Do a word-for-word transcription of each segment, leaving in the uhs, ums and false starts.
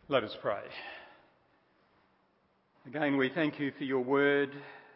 Let us pray. Again, we thank you for your word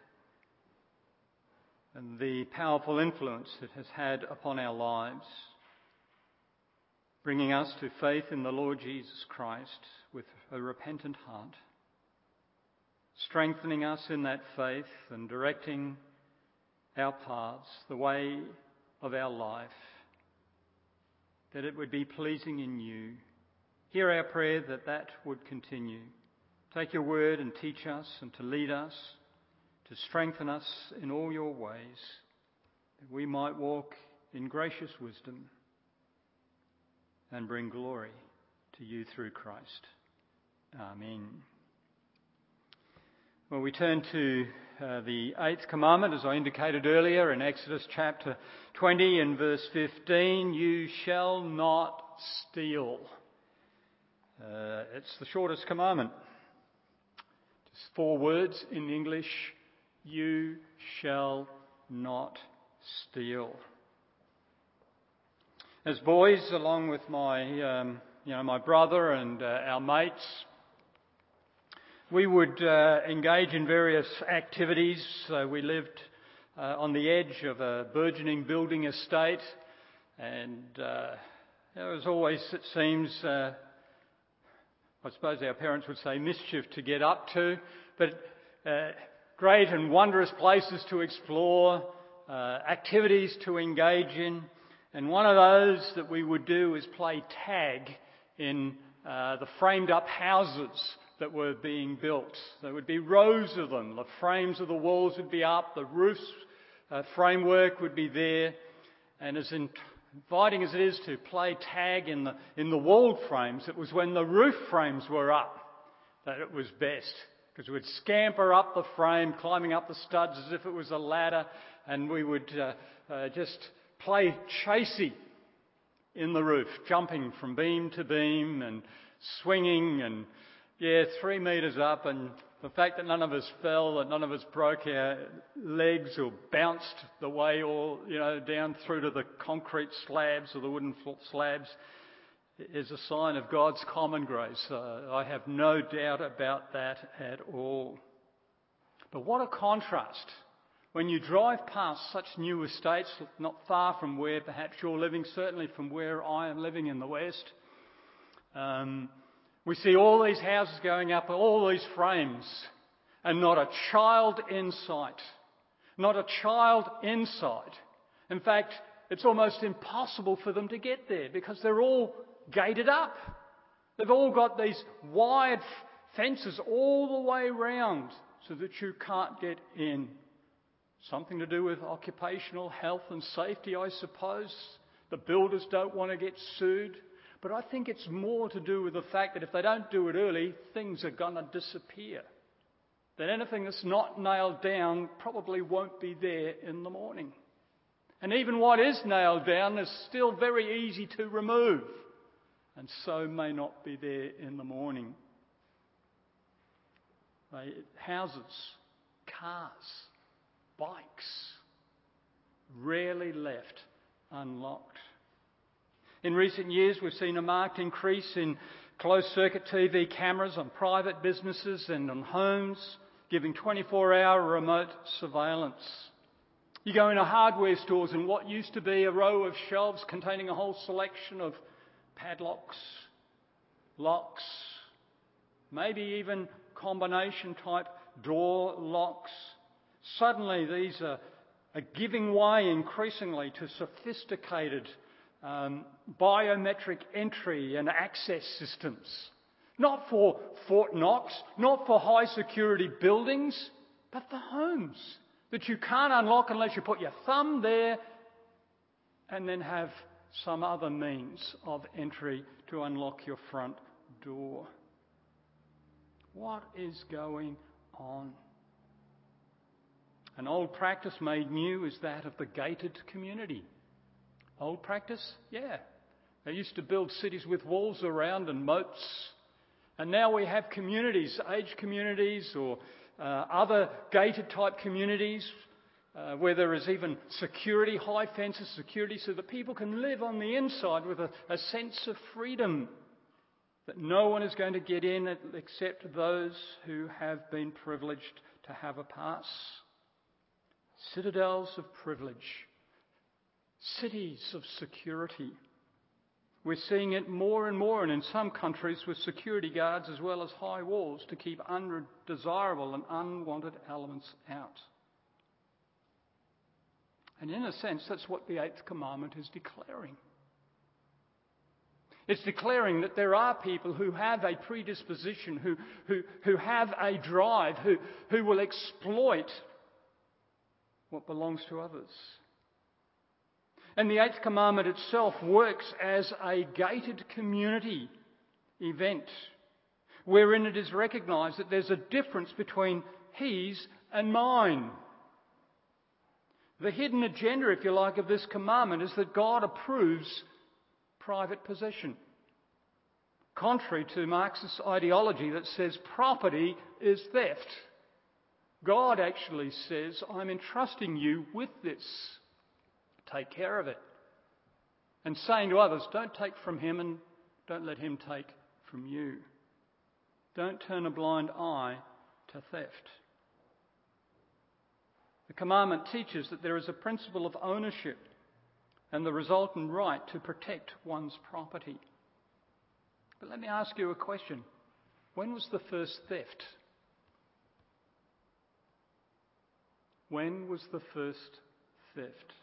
and the powerful influence it has had upon our lives, bringing us to faith in the Lord Jesus Christ with a repentant heart, strengthening us in that faith and directing our paths, the way of our life, that it would be pleasing in you. Hear our prayer that that would continue. Take your word and teach us and to lead us, to strengthen us in all your ways, that we might walk in gracious wisdom and bring glory to you through Christ. Amen. Well, we turn to uh, the eighth commandment, as I indicated earlier, in Exodus chapter twenty and verse fifteen. You shall not steal. Uh, it's the shortest commandment. Just four words in English. You shall not steal. As boys, along with my, um, you know, my brother and uh, our mates, we would uh, engage in various activities. Uh, we lived uh, on the edge of a burgeoning building estate, and uh, there was always, it seems, uh, I suppose our parents would say, mischief to get up to, but uh, great and wondrous places to explore, uh, activities to engage in. And one of those that we would do is play tag in uh, the framed up houses that were being built. There would be rows of them. The frames of the walls would be up, the roof's uh, framework would be there, and as in inviting as it is to play tag in the in the walled frames, it was when the roof frames were up that it was best, because we'd scamper up the frame, climbing up the studs as if it was a ladder, and we would uh, uh, just play chasey in the roof, jumping from beam to beam and swinging, and yeah, three metres up, and the fact that none of us fell, that none of us broke our legs or bounced the way all, you know, down through to the concrete slabs or the wooden slabs is a sign of God's common grace. Uh, I have no doubt about that at all. But what a contrast when you drive past such new estates, not far from where perhaps you're living, certainly from where I am living in the West. Um, We see all these houses going up, all these frames, and not a child in sight. Not a child in sight. In fact, it's almost impossible for them to get there because they're all gated up. They've all got these wide fences all the way round so that you can't get in. Something to do with occupational health and safety, I suppose. The builders don't want to get sued. But I think it's more to do with the fact that if they don't do it early, things are going to disappear. That anything that's not nailed down probably won't be there in the morning. And even what is nailed down is still very easy to remove, and so may not be there in the morning. They, houses, cars, bikes, rarely left unlocked. In recent years, we've seen a marked increase in closed-circuit T V cameras on private businesses and on homes, giving twenty-four hour remote surveillance. You go into hardware stores and what used to be a row of shelves containing a whole selection of padlocks, locks, maybe even combination-type door locks. Suddenly, these are, are giving way increasingly to sophisticated Um, biometric entry and access systems. Not for Fort Knox, not for high security buildings, but for homes that you can't unlock unless you put your thumb there and then have some other means of entry to unlock your front door. What is going on? An old practice made new is that of the gated community. Old practice? Yeah. They used to build cities with walls around and moats. And now we have communities, age communities or uh, other gated type communities uh, where there is even security, high fences, security, so that people can live on the inside with a, a sense of freedom. that no one is going to get in except those who have been privileged to have a pass. Citadels of privilege, cities of security. We're seeing it more and more, and in some countries with security guards as well as high walls to keep undesirable and unwanted elements out. And in a sense, that's what the Eighth Commandment is declaring. It's declaring that there are people who have a predisposition, who, who, who have a drive, who, who will exploit what belongs to others. And the Eighth Commandment itself works as a gated community event, wherein it is recognised that there's a difference between his and mine. The hidden agenda, if you like, of this commandment is that God approves private possession. Contrary to Marxist ideology that says property is theft. God actually says, I'm entrusting you with this. Take care of it. And saying to others, don't take from him and don't let him take from you. Don't turn a blind eye to theft. The commandment teaches that there is a principle of ownership and the resultant right to protect one's property. But let me ask you a question. When was the first theft? When was the first theft?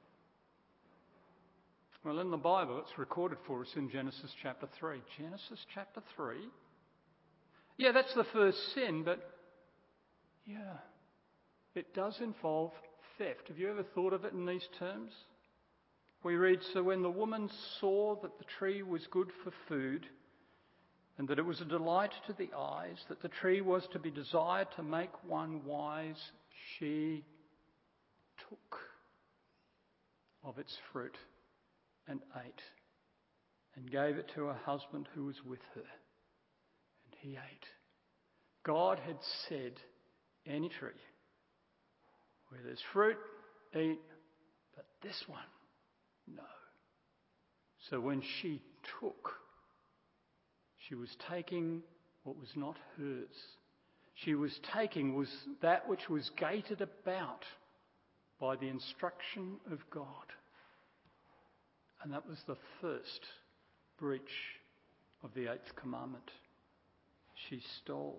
Well, in the Bible, it's recorded for us in Genesis chapter three. Genesis chapter three? Yeah, that's the first sin, but yeah, it does involve theft. Have you ever thought of it in these terms? We read, so when the woman saw that the tree was good for food, and that it was a delight to the eyes, that the tree was to be desired to make one wise, she took of its fruit and ate, and gave it to her husband who was with her, and he ate. God had said, any tree where there's fruit, eat, but this one, no. So when she took, she was taking what was not hers. She was taking was that which was gated about by the instruction of God. And that was the first breach of the Eighth Commandment. She stole.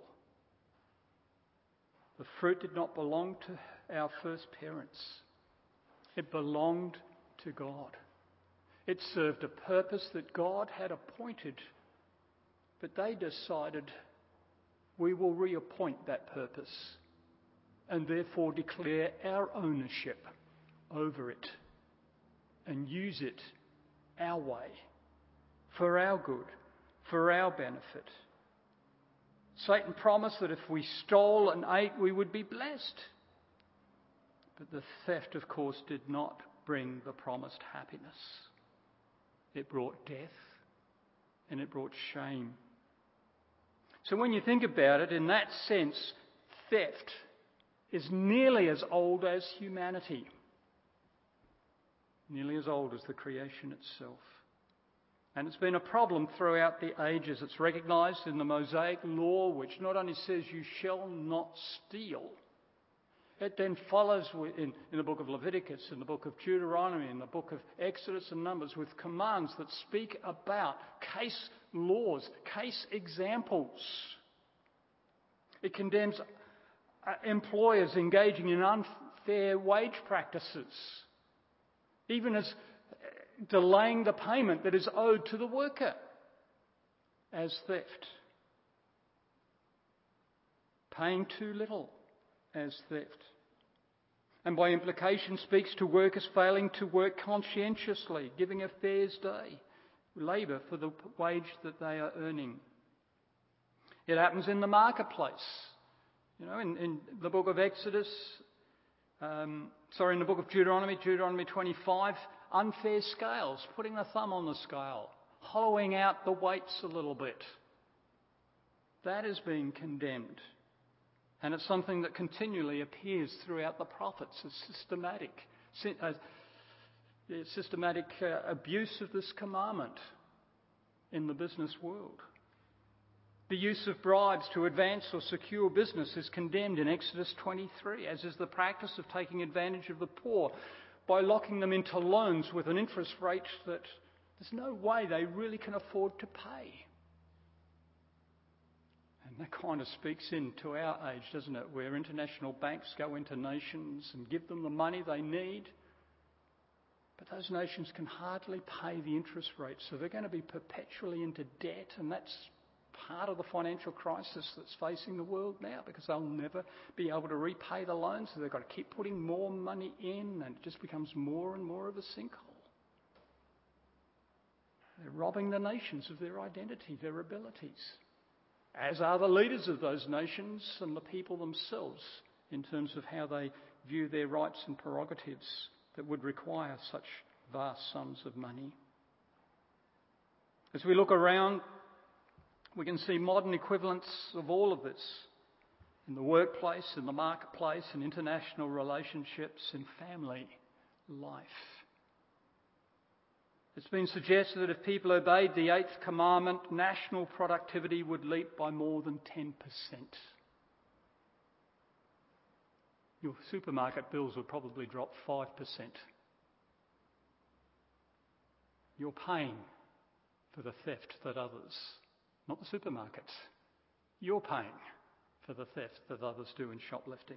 The fruit did not belong to our first parents. It belonged to God. It served a purpose that God had appointed, but they decided we will reappoint that purpose and therefore declare our ownership over it and use it our way, for our good, for our benefit. Satan promised that if we stole and ate, we would be blessed. But the theft, of course, did not bring the promised happiness. It brought death and it brought shame. So when you think about it, in that sense, theft is nearly as old as humanity. Nearly as old as the creation itself. And it's been a problem throughout the ages. It's recognised in the Mosaic law, which not only says you shall not steal, it then follows in, in the book of Leviticus, in the book of Deuteronomy, in the book of Exodus and Numbers, with commands that speak about case laws, case examples. It condemns employers engaging in unfair wage practices, even as delaying the payment that is owed to the worker as theft. Paying too little as theft. And by implication speaks to workers failing to work conscientiously, giving a fair's day, labour for the wage that they are earning. It happens in the marketplace. You know, in, in the book of Exodus, um, sorry, in the book of Deuteronomy, Deuteronomy twenty-five, unfair scales, putting the thumb on the scale, hollowing out the weights a little bit. That is being condemned. And it's something that continually appears throughout the prophets as systematic, uh, systematic uh, abuse of this commandment in the business world. The use of bribes to advance or secure business is condemned in Exodus twenty-three, as is the practice of taking advantage of the poor by locking them into loans with an interest rate that there's no way they really can afford to pay. And that kind of speaks into our age, doesn't it, where international banks go into nations and give them the money they need, but those nations can hardly pay the interest rate, so they're going to be perpetually into debt, and that's part of the financial crisis that's facing the world now, because they'll never be able to repay the loans, so they've got to keep putting more money in, and it just becomes more and more of a sinkhole. They're robbing the nations of their identity, their abilities, as are the leaders of those nations and the people themselves in terms of how they view their rights and prerogatives that would require such vast sums of money. As we look around, we can see modern equivalents of all of this in the workplace, in the marketplace, in international relationships, in family life. It's been suggested that if people obeyed the eighth commandment, national productivity would leap by more than ten percent. Your supermarket bills would probably drop five percent. You're paying for the theft that others, not the supermarkets, you're paying for the theft that others do in shoplifting.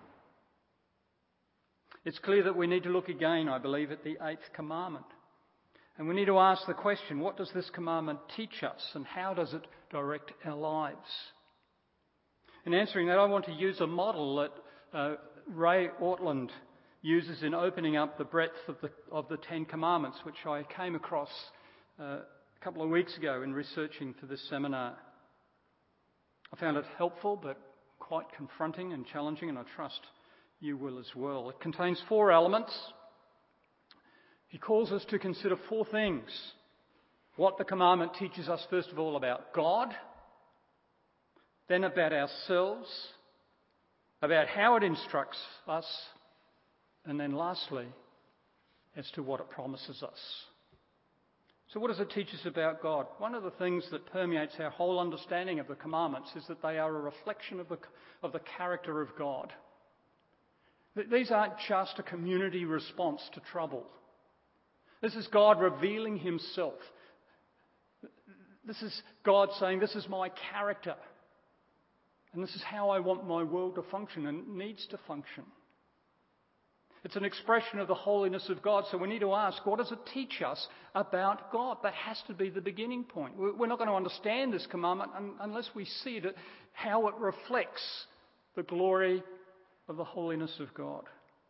It's clear that we need to look again, I believe, at the eighth commandment. And we need to ask the question, what does this commandment teach us and how does it direct our lives? In answering that, I want to use a model that uh, Ray Ortlund uses in opening up the breadth of the, of the Ten Commandments, which I came across uh, a couple of weeks ago in researching for this seminar. I found it helpful but quite confronting and challenging, and I trust you will as well. It contains four elements. He calls us to consider four things. What the commandment teaches us, first of all, about God, then about ourselves, about how it instructs us, and then lastly, as to what it promises us. So what does it teach us about God? One of the things that permeates our whole understanding of the commandments is that they are a reflection of the, of the character of God. These aren't just a community response to trouble. This is God revealing himself. This is God saying, this is my character. And this is how I want my world to function and it needs to function. It's an expression of the holiness of God. So we need to ask, what does it teach us about God? That has to be the beginning point. We're not going to understand this commandment unless we see that how it reflects the glory of the holiness of God.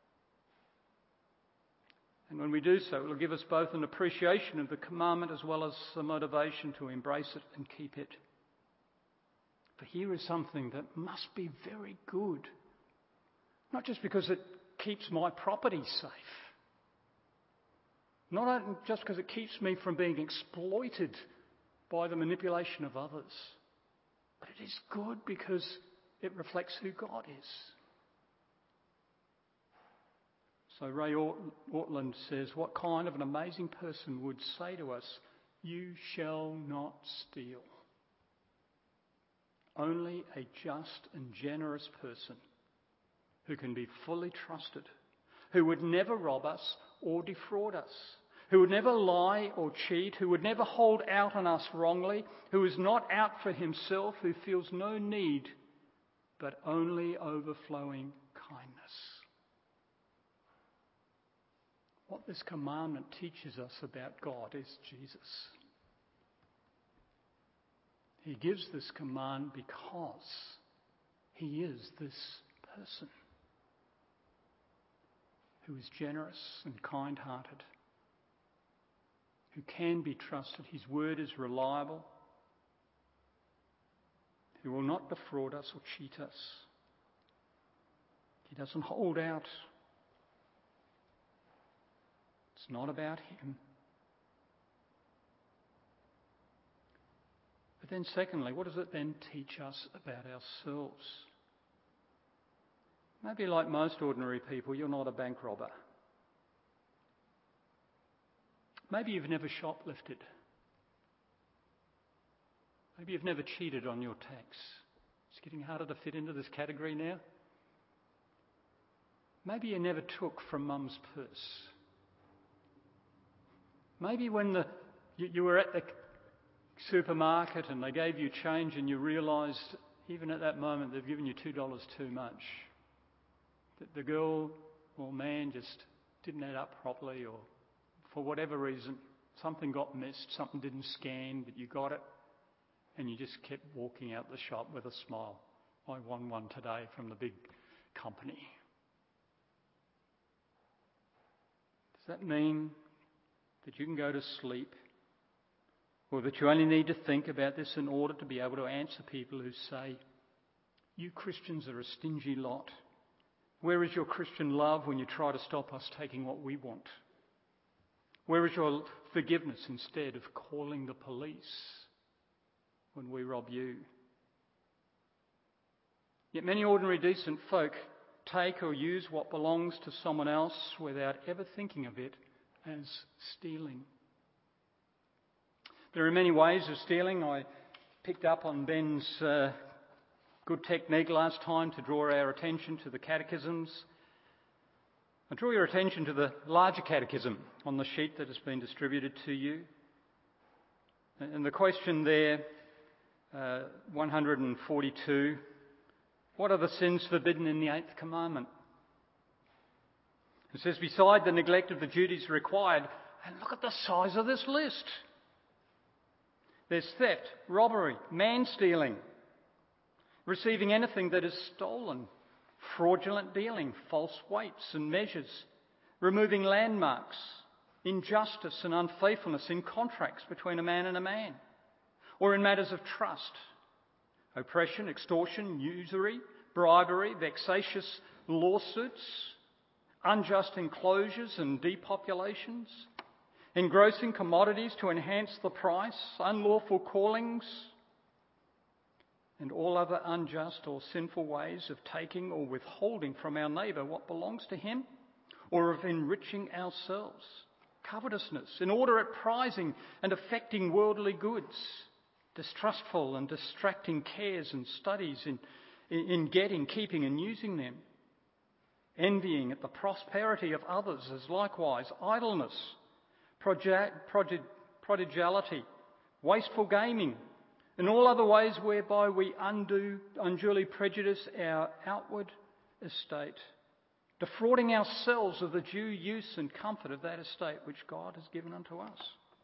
And when we do so, it will give us both an appreciation of the commandment as well as the motivation to embrace it and keep it. For here is something that must be very good. Not just because it keeps my property safe. Not just because it keeps me from being exploited by the manipulation of others. But it is good because it reflects who God is. So Ray Ortlund says, what kind of an amazing person would say to us, you shall not steal? Only a just and generous person who can be fully trusted, who would never rob us or defraud us, who would never lie or cheat, who would never hold out on us wrongly, who is not out for himself, who feels no need, but only overflowing kindness. What this commandment teaches us about God is Jesus. He gives this command because he is this person who is generous and kind-hearted, who can be trusted. His word is reliable, who will not defraud us or cheat us. He doesn't hold out. It's not about him. But then secondly, what does it then teach us about ourselves? Maybe like most ordinary people, you're not a bank robber. Maybe you've never shoplifted. Maybe you've never cheated on your tax. It's getting harder to fit into this category now. Maybe you never took from mum's purse. Maybe when the, you, you were at the supermarket and they gave you change and you realised even at that moment they've given you two dollars too much. That the girl or man just didn't add up properly, or for whatever reason something got missed, something didn't scan, but you got it and you just kept walking out the shop with a smile. I won one today from the big company. Does that mean that you can go to sleep, or that you only need to think about this in order to be able to answer people who say, you Christians are a stingy lot. Where is your Christian love when you try to stop us taking what we want? Where is your forgiveness instead of calling the police when we rob you? Yet many ordinary decent folk take or use what belongs to someone else without ever thinking of it as stealing. There are many ways of stealing. I picked up on Ben's uh, good technique last time to draw our attention to the catechisms. I draw your attention to the larger catechism on the sheet that has been distributed to you. And the question there, uh, one hundred forty-two, what are the sins forbidden in the Eighth Commandment? It says, beside the neglect of the duties required, and look at the size of this list. There's theft, robbery, man-stealing, receiving anything that is stolen, fraudulent dealing, false weights and measures, removing landmarks, injustice and unfaithfulness in contracts between a man and a man, or in matters of trust, oppression, extortion, usury, bribery, vexatious lawsuits, unjust enclosures and depopulations, engrossing commodities to enhance the price, unlawful callings, and all other unjust or sinful ways of taking or withholding from our neighbour what belongs to him, or of enriching ourselves. Covetousness, inordinate prizing and affecting worldly goods, distrustful and distracting cares and studies in, in, in getting, keeping and using them, envying at the prosperity of others, as likewise idleness, project, project, prodigality, wasteful gaming, and all other ways whereby we undo, unduly prejudice our outward estate, defrauding ourselves of the due use and comfort of that estate which God has given unto us.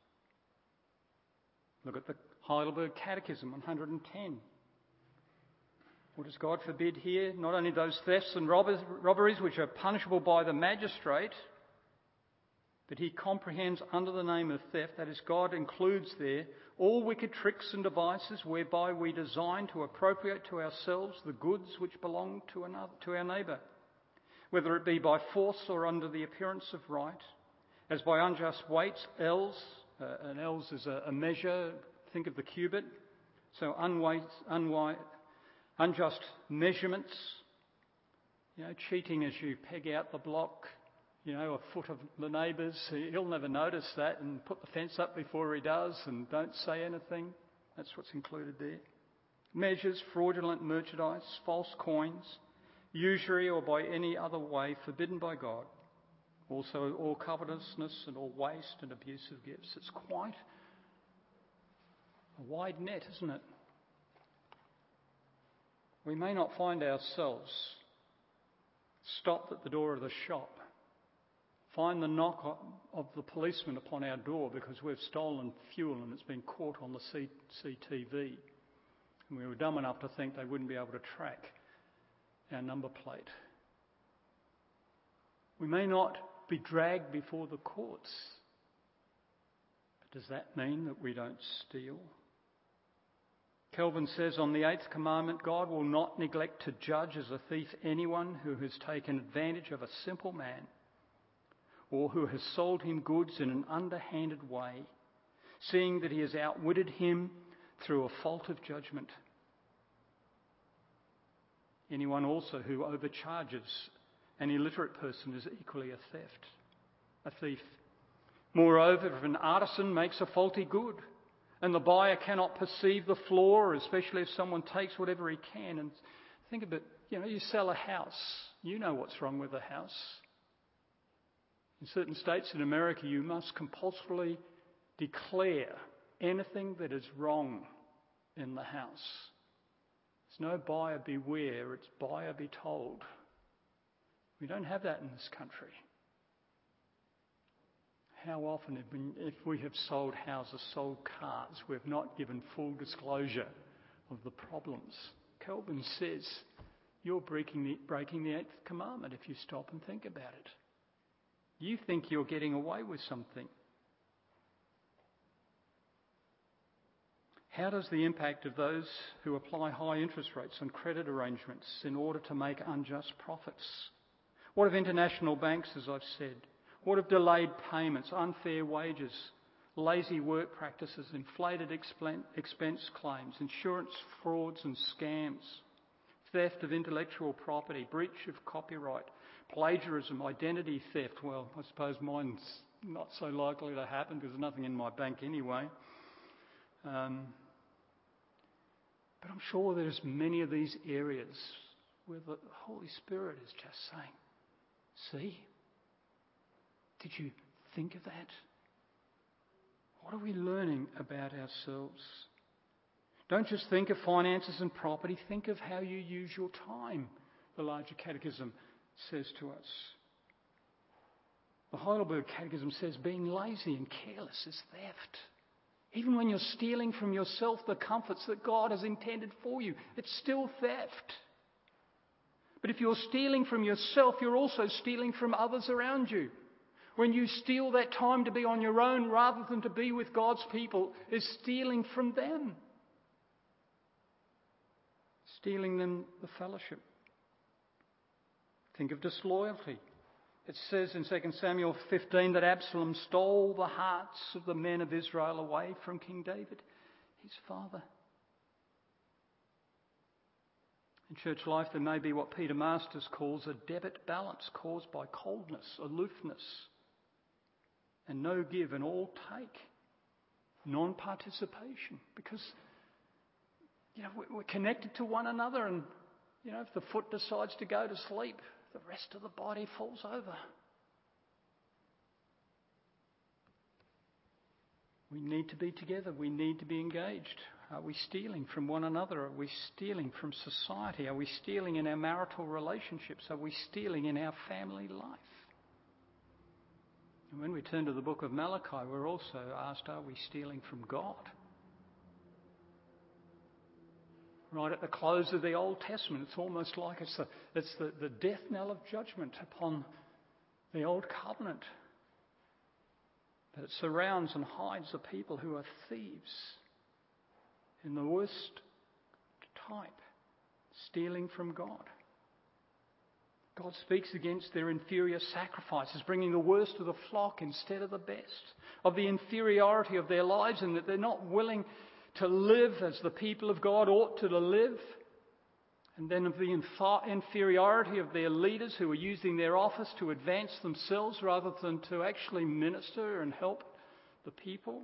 Look at the Heidelberg Catechism, one hundred ten. What does God forbid here? Not only those thefts and robbers, robberies which are punishable by the magistrate, but he comprehends under the name of theft, that is, God includes there all wicked tricks and devices whereby we design to appropriate to ourselves the goods which belong to another, to our neighbour, whether it be by force or under the appearance of right, as by unjust weights, ells, uh, an ells is a, a measure, think of the cubit, so unweight, unweight, unjust measurements, you know, cheating as you peg out the block, you know, a foot of the neighbour's. He'll never notice that, and put the fence up before he does and don't say anything. That's what's included there. Measures, fraudulent merchandise, false coins, usury or by any other way forbidden by God. Also all covetousness and all waste and abuse of gifts. It's quite a wide net, isn't it? We may not find ourselves stopped at the door of the shop, find the knock of the policeman upon our door because we've stolen fuel and it's been caught on the C C T V. And we were dumb enough to think they wouldn't be able to track our number plate. We may not be dragged before the courts, but does that mean that we don't steal? Calvin says on the eighth commandment, God will not neglect to judge as a thief anyone who has taken advantage of a simple man or who has sold him goods in an underhanded way, seeing that he has outwitted him through a fault of judgment. Anyone also who overcharges an illiterate person is equally a theft, a thief. Moreover, if an artisan makes a faulty good, And the buyer cannot perceive the flaw, especially if someone takes whatever he can. And think of it, you know, you sell a house. You know what's wrong with the house. In certain states in America, you must compulsorily declare anything that is wrong in the house. There's no buyer beware, it's buyer be told. We don't have that in this country. How often have we, if we have sold houses, sold cars, we have not given full disclosure of the problems? Calvin says you're breaking the, breaking the eighth commandment if you stop and think about it. You think you're getting away with something. How does the impact of those who apply high interest rates on credit arrangements in order to make unjust profits? What of international banks, as I've said? What of delayed payments, unfair wages, lazy work practices, inflated expense claims, insurance frauds and scams, theft of intellectual property, breach of copyright, plagiarism, identity theft? Well, I suppose mine's not so likely to happen because there's nothing in my bank anyway. Um, but I'm sure there's many of these areas where the Holy Spirit is just saying, see, did you think of that? What are we learning about ourselves? Don't just think of finances and property, think of how you use your time, the larger catechism says to us. The Heidelberg Catechism says being lazy and careless is theft. Even when you're stealing from yourself the comforts that God has intended for you, it's still theft. But if you're stealing from yourself, you're also stealing from others around you. When you steal that time to be on your own rather than to be with God's people, is stealing from them. Stealing them the fellowship. Think of disloyalty. It says in Second Samuel fifteen that Absalom stole the hearts of the men of Israel away from King David, his father. In church life, there may be what Peter Masters calls a debit balance caused by coldness, aloofness, and no give and all take, non-participation. Because, you know, we're connected to one another, and, you know, if the foot decides to go to sleep, the rest of the body falls over. We need to be together. We need to be engaged. Are we stealing from one another? Are we stealing from society? Are we stealing in our marital relationships? Are we stealing in our family life? And when we turn to the book of Malachi, we're also asked, are we stealing from God? Right at the close of the Old Testament, it's almost like it's, the, it's the, the death knell of judgment upon the Old Covenant. But it surrounds and hides the people who are thieves in the worst type, stealing from God. God speaks against their inferior sacrifices, bringing the worst of the flock instead of the best, of the inferiority of their lives, and that they're not willing to live as the people of God ought to live, and then of the inferiority of their leaders who are using their office to advance themselves rather than to actually minister and help the people.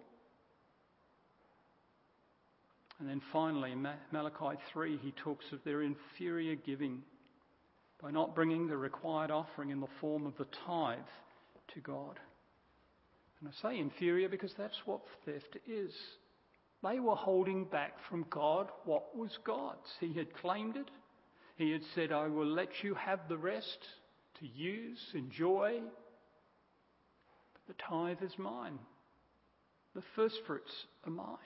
And then finally, in Malachi three, he talks of their inferior giving by not bringing the required offering in the form of the tithe to God. And I say inferior because that's what theft is. They were holding back from God what was God's. He had claimed it. He had said, I will let you have the rest to use, enjoy. But the tithe is mine. The first fruits are mine.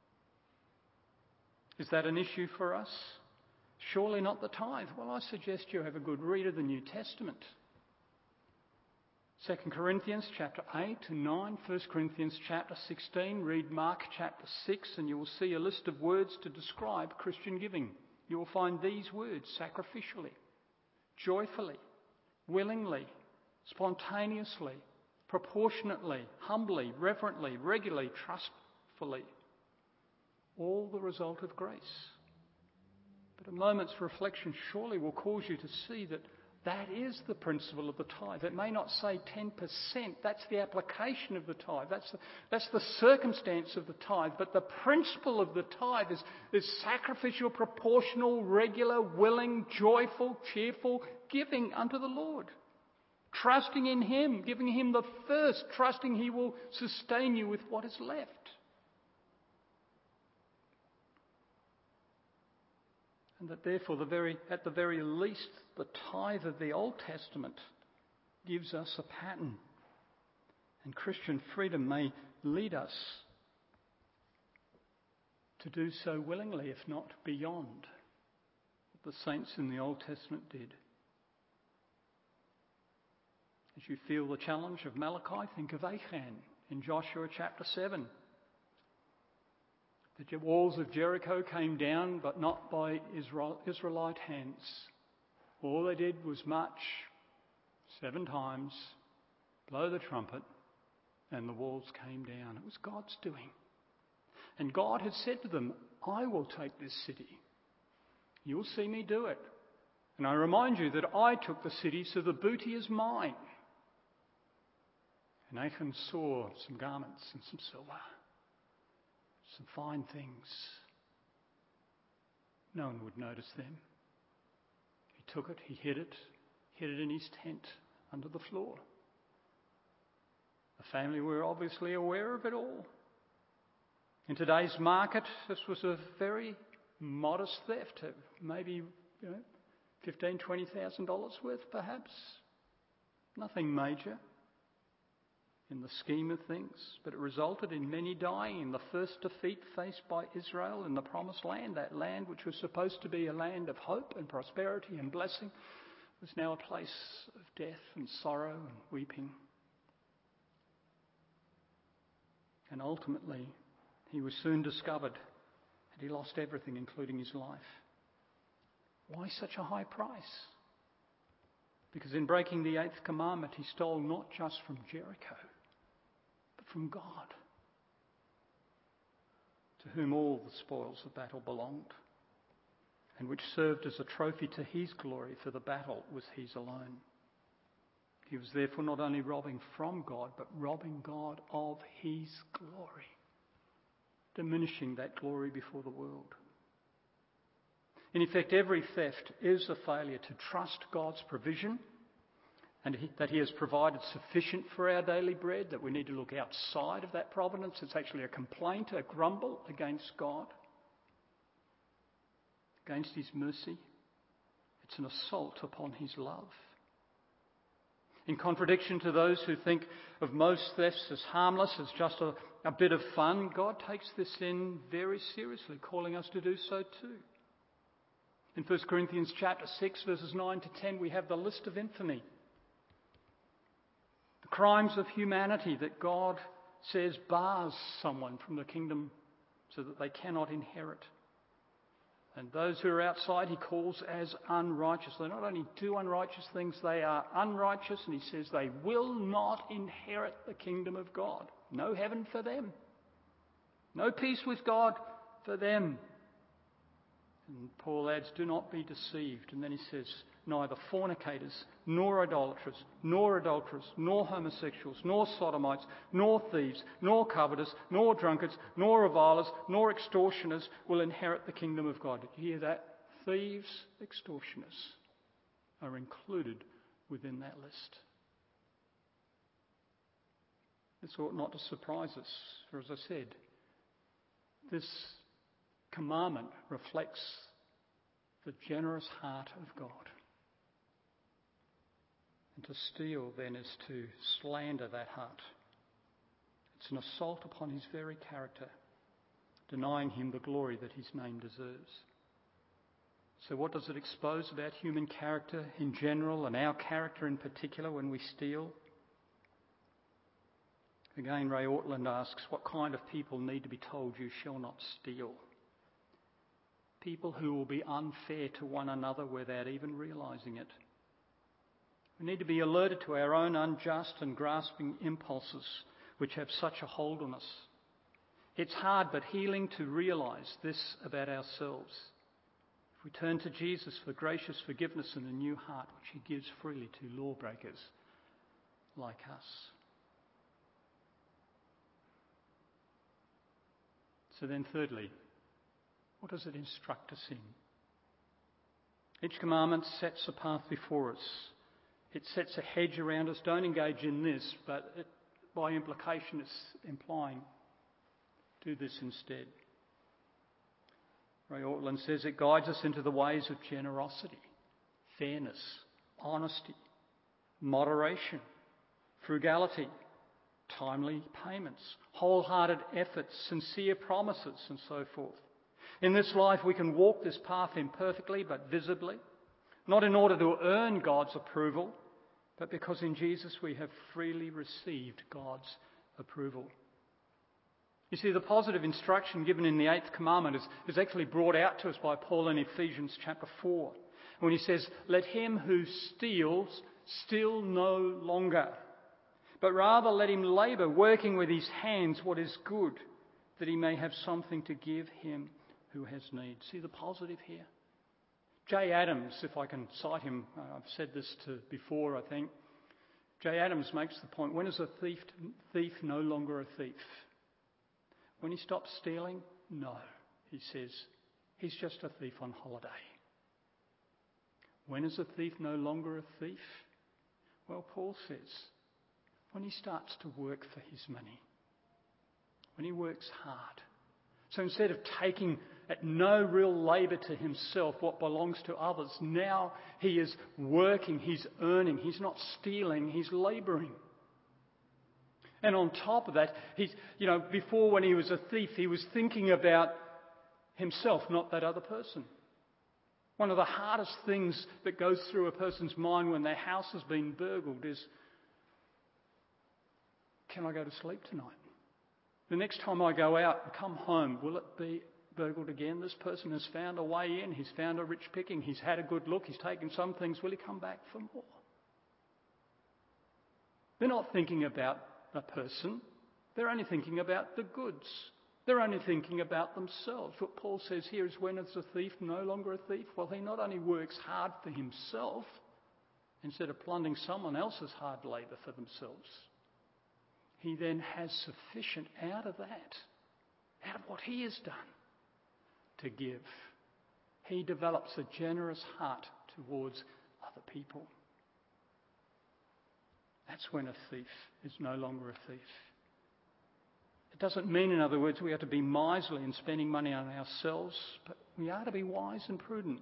Is that an issue for us? Surely not the tithe. Well, I suggest you have a good read of the New Testament. Second Corinthians chapter eight and nine, First Corinthians chapter sixteen, read Mark chapter six, and you will see a list of words to describe Christian giving. You will find these words: sacrificially, joyfully, willingly, spontaneously, proportionately, humbly, reverently, regularly, trustfully. All the result of grace. But a moment's reflection surely will cause you to see that That is the principle of the tithe. It may not say ten percent. That's the application of the tithe. That's the, that's the circumstance of the tithe. But the principle of the tithe is, is sacrificial, proportional, regular, willing, joyful, cheerful giving unto the Lord. Trusting in Him, giving Him the first, trusting He will sustain you with what is left. And that therefore, the very, at the very least, the tithe of the Old Testament gives us a pattern. And Christian freedom may lead us to do so willingly, if not beyond what the saints in the Old Testament did. As you feel the challenge of Malachi, think of Achan in Joshua chapter seven. The walls of Jericho came down, but not by Israel, Israelite hands. All they did was march seven times, blow the trumpet, and the walls came down. It was God's doing. And God had said to them, I will take this city. You'll see me do it. And I remind you that I took the city, so the booty is mine. And Achan saw some garments and some silver, some fine things. No one would notice them. He took it, he hid it, hid it in his tent under the floor. The family were obviously aware of it all. In today's market, this was a very modest theft, maybe you know, fifteen thousand dollars, twenty thousand dollars worth perhaps. Nothing major in the scheme of things, but it resulted in many dying in the first defeat faced by Israel in the Promised Land. That land which was supposed to be a land of hope and prosperity and blessing was now a place of death and sorrow and weeping. And ultimately, he was soon discovered that he lost everything, including his life. Why such a high price? Because in breaking the eighth commandment, he stole not just from Jericho, but from God, to whom all the spoils of battle belonged, and which served as a trophy to his glory, for the battle was his alone. He was therefore not only robbing from God, but robbing God of his glory, diminishing that glory before the world. In effect, every theft is a failure to trust God's provision and he, that he has provided sufficient for our daily bread, that we need to look outside of that providence. It's actually a complaint, a grumble against God, against his mercy. It's an assault upon his love. In contradiction to those who think of most thefts as harmless, as just a, a bit of fun, God takes this sin very seriously, calling us to do so too. In First Corinthians chapter six, verses nine to ten, we have the list of infamy. The crimes of humanity that God says bars someone from the kingdom so that they cannot inherit. And those who are outside he calls as unrighteous. They not only do unrighteous things, they are unrighteous, and he says they will not inherit the kingdom of God. No heaven for them. No peace with God for them. And Paul adds, do not be deceived. And then he says, neither fornicators, nor idolaters, nor adulterers, nor homosexuals, nor sodomites, nor thieves, nor covetous, nor drunkards, nor revilers, nor extortioners will inherit the kingdom of God. Did you hear that? Thieves, extortioners are included within that list. This ought not to surprise us, for as I said, this commandment reflects the generous heart of God. And to steal then is to slander that heart. It's an assault upon his very character, denying him the glory that his name deserves. So what does it expose about human character in general and our character in particular when we steal? Again, Ray Ortland asks, what kind of people need to be told you shall not steal? People who will be unfair to one another without even realising it. We need to be alerted to our own unjust and grasping impulses which have such a hold on us. It's hard but healing to realise this about ourselves. If we turn to Jesus for gracious forgiveness and a new heart, which he gives freely to lawbreakers like us. So then thirdly, what does it instruct us in? Each commandment sets a path before us. It sets a hedge around us. Don't engage in this, but it, by implication it's implying do this instead. Ray Ortlund says it guides us into the ways of generosity, fairness, honesty, moderation, frugality, timely payments, wholehearted efforts, sincere promises, and so forth. In this life we can walk this path imperfectly but visibly, not in order to earn God's approval, but because in Jesus we have freely received God's approval. You see, the positive instruction given in the eighth commandment is, is actually brought out to us by Paul in Ephesians chapter four, when he says, "Let him who steals steal no longer, but rather let him labour, working with his hands what is good, that he may have something to give him who has need." See the positive here? Jay Adams, if I can cite him, uh, I've said this to before, I think. Jay Adams makes the point, when is a thief, thief no longer a thief? When he stops stealing? No, he says. He's just a thief on holiday. When is a thief no longer a thief? Well, Paul says, when he starts to work for his money, when he works hard. So instead of taking at no real labour to himself what belongs to others, now he is working, he's earning, he's not stealing, he's labouring. And on top of that, he's, you know, before when he was a thief, he was thinking about himself, not that other person. One of the hardest things that goes through a person's mind when their house has been burgled is, can I go to sleep tonight? The next time I go out and come home, will it be burgled again? This person has found a way in. He's found a rich picking. He's had a good look. He's taken some things. Will he come back for more? They're not thinking about the person. They're only thinking about the goods. They're only thinking about themselves. What Paul says here is, when is a thief no longer a thief? Well, he not only works hard for himself, instead of plundering someone else's hard labour for themselves, he then has sufficient out of that, out of what he has done, to give. He develops a generous heart towards other people. That's when a thief is no longer a thief. It doesn't mean, in other words, we have to be miserly in spending money on ourselves, but we are to be wise and prudent.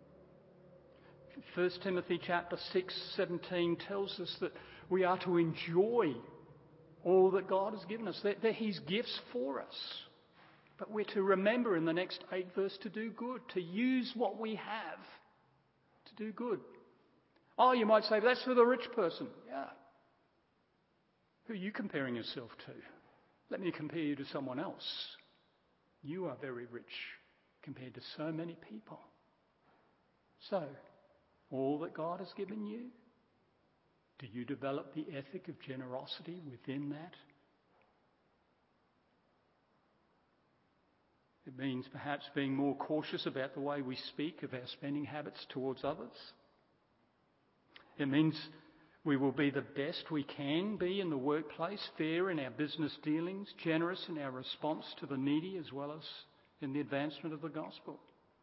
First Timothy chapter six, seventeen tells us that we are to enjoy all that God has given us. They're, they're his gifts for us. But we're to remember in the next eight verse to do good, to use what we have to do good. Oh, you might say, that's for the rich person. Yeah. Who are you comparing yourself to? Let me compare you to someone else. You are very rich compared to so many people. So, all that God has given you, do you develop the ethic of generosity within that? It means perhaps being more cautious about the way we speak of our spending habits towards others. It means we will be the best we can be in the workplace, fair in our business dealings, generous in our response to the needy, as well as in the advancement of the gospel.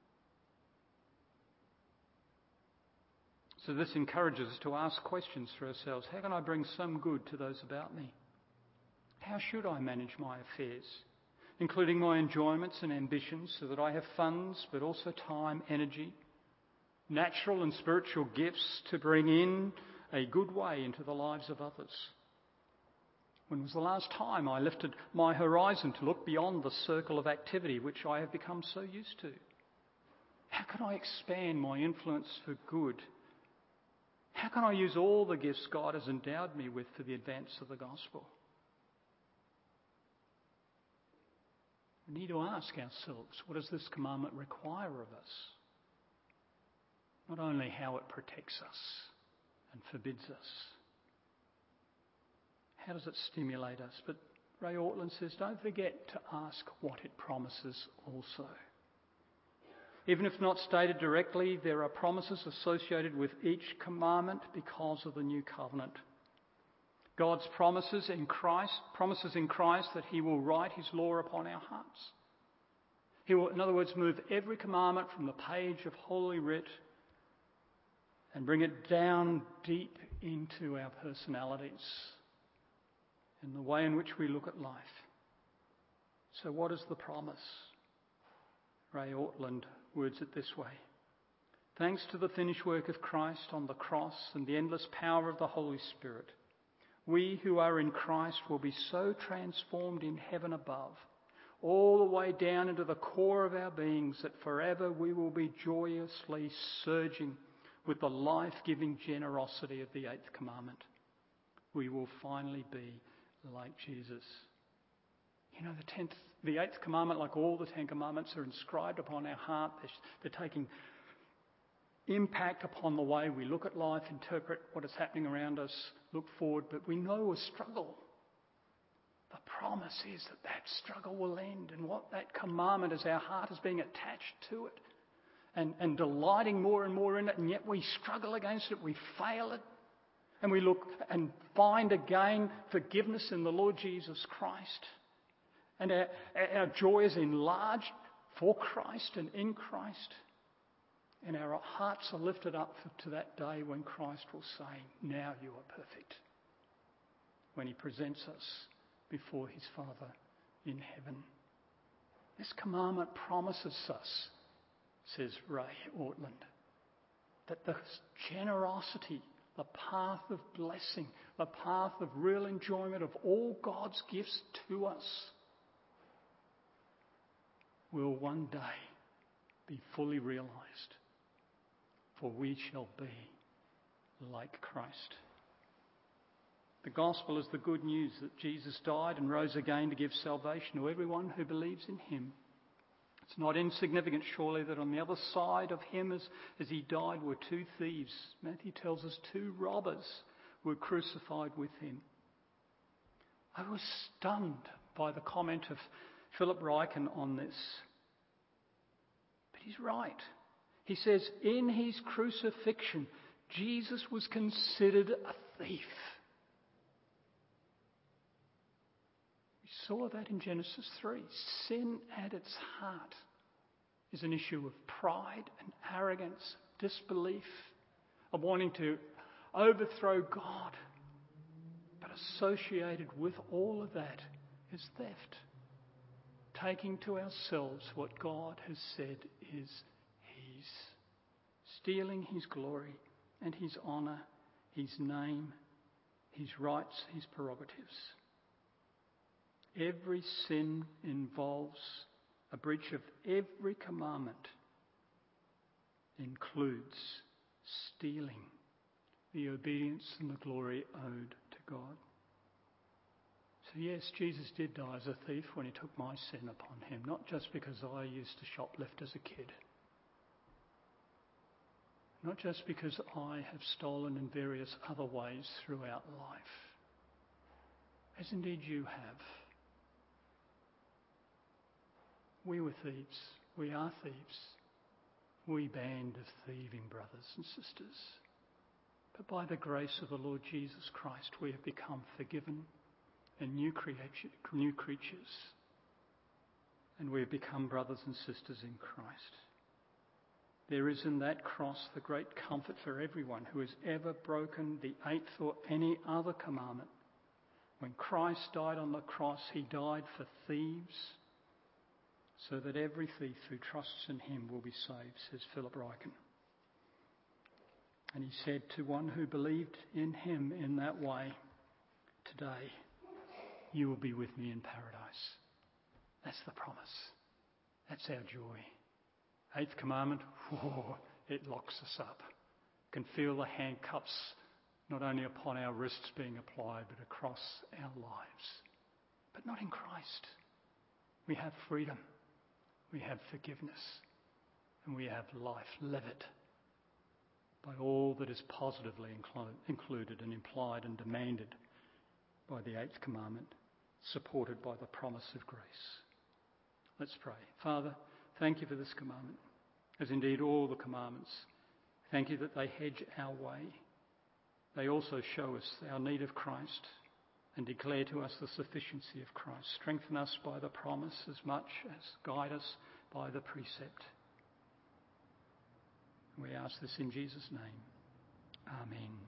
So this encourages us to ask questions for ourselves. How can I bring some good to those about me? How should I manage my affairs, including my enjoyments and ambitions, so that I have funds, but also time, energy, natural and spiritual gifts to bring in a good way into the lives of others? When was the last time I lifted my horizon to look beyond the circle of activity which I have become so used to? How can I expand my influence for good? How can I use all the gifts God has endowed me with for the advance of the gospel? We need to ask ourselves, what does this commandment require of us? Not only how it protects us and forbids us. How does it stimulate us? But Ray Ortlund says, don't forget to ask what it promises also. Even if not stated directly, there are promises associated with each commandment because of the new covenant. God's promises in Christ, promises in Christ that he will write his law upon our hearts. He will, in other words, move every commandment from the page of Holy Writ and bring it down deep into our personalities in the way in which we look at life. So what is the promise? Ray Ortlund words it this way. Thanks to the finished work of Christ on the cross and the endless power of the Holy Spirit, we who are in Christ will be so transformed in heaven above, all the way down into the core of our beings, that forever we will be joyously surging with the life-giving generosity of the eighth commandment. We will finally be like Jesus. You know, the tenth, the eighth commandment, like all the Ten Commandments, are inscribed upon our heart. They're, they're taking impact upon the way we look at life, interpret what is happening around us, look forward, but we know a struggle. The promise is that that struggle will end, and what that commandment is, our heart is being attached to it and, and delighting more and more in it, and yet we struggle against it, we fail it, and we look and find again forgiveness in the Lord Jesus Christ. And our, our joy is enlarged for Christ and in Christ. And our hearts are lifted up to that day when Christ will say, now you are perfect. When he presents us before his Father in heaven. This commandment promises us, says Ray Ortlund, that the generosity, the path of blessing, the path of real enjoyment of all God's gifts to us will one day be fully realised. For we shall be like Christ. The gospel is the good news that Jesus died and rose again to give salvation to everyone who believes in him. It's not insignificant, surely, that on the other side of him as, as he died were two thieves. Matthew tells us two robbers were crucified with him. I was stunned by the comment of Philip Ryken on this. But he's right. He says, in his crucifixion, Jesus was considered a thief. We saw that in Genesis three. Sin at its heart is an issue of pride and arrogance, disbelief, of wanting to overthrow God. But associated with all of that is theft. Taking to ourselves what God has said is his. Stealing his glory and his honour, his name, his rights, his prerogatives. Every sin involves a breach of every commandment, includes stealing the obedience and the glory owed to God. So yes, Jesus did die as a thief when he took my sin upon him, not just because I used to shoplift as a kid. Not just because I have stolen in various other ways throughout life, as indeed you have. We were thieves. We are thieves. We band of thieving brothers and sisters. But by the grace of the Lord Jesus Christ, we have become forgiven and new, creatu- new creatures. And we have become brothers and sisters in Christ. There is in that cross the great comfort for everyone who has ever broken the eighth or any other commandment. When Christ died on the cross, he died for thieves, so that every thief who trusts in him will be saved, says Philip Ryken. And he said to one who believed in him in that way, today you will be with me in paradise. That's the promise. That's our joy. Eighth commandment, whoa, it locks us up. Can feel the handcuffs not only upon our wrists being applied, but across our lives. But not in Christ. We have freedom. We have forgiveness. And we have life. Live it by all that is positively inclu- included and implied and demanded by the eighth commandment, supported by the promise of grace. Let's pray. Father, thank you for this commandment. as indeed all the commandments. Thank you that they hedge our way. They also show us our need of Christ and declare to us the sufficiency of Christ. Strengthen us by the promise as much as guide us by the precept. We ask this in Jesus' name. Amen.